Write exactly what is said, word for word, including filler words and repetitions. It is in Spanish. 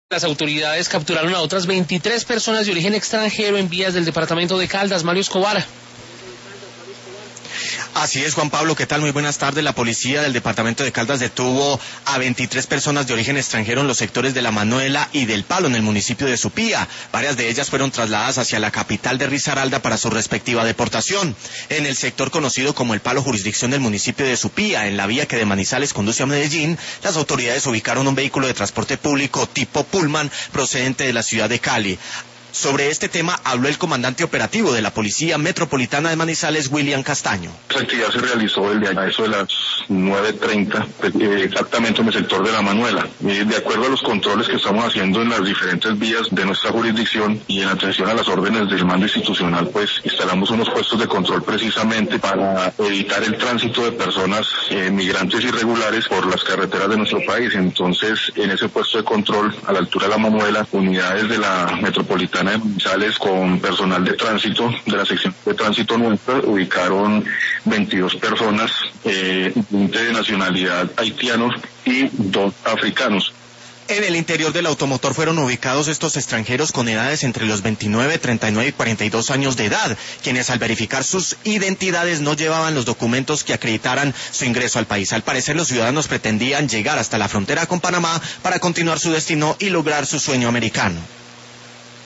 Las autoridades capturaron a otras veintitrés personas de origen extranjero en vías del departamento de Caldas. Mario Escobar. Así es, Juan Pablo, ¿qué tal? Muy buenas tardes. La policía del departamento de Caldas detuvo a veintitrés personas de origen extranjero en los sectores de La Manuela y del Palo, en el municipio de Supía. Varias de ellas fueron trasladadas hacia la capital de Risaralda para su respectiva deportación. En el sector conocido como El Palo, jurisdicción del municipio de Supía, en la vía que de Manizales conduce a Medellín, las autoridades ubicaron un vehículo de transporte público tipo Pullman procedente de la ciudad de Cali. Sobre este tema habló el comandante operativo de la Policía Metropolitana de Manizales, William Castaño. Esta actividad se realizó el día, a eso de las nueve treinta, eh, exactamente en el sector de La Manuela. Eh, de acuerdo a los controles que estamos haciendo en las diferentes vías de nuestra jurisdicción y en atención a las órdenes del mando institucional, pues instalamos unos puestos de control precisamente para evitar el tránsito de personas eh, migrantes irregulares por las carreteras de nuestro país. Entonces, en ese puesto de control, a la altura de La Manuela, unidades de la Metropolitana de Manizales con personal de tránsito, de la sección de tránsito nuestra, ubicaron veintidós personas, eh, de nacionalidad haitianos y dos africanos. En el interior del automotor fueron ubicados estos extranjeros con edades entre los veintinueve, treinta y nueve y cuarenta y dos años de edad, quienes al verificar sus identidades no llevaban los documentos que acreditaran su ingreso al país. Al parecer, los ciudadanos pretendían llegar hasta la frontera con Panamá para continuar su destino y lograr su sueño americano.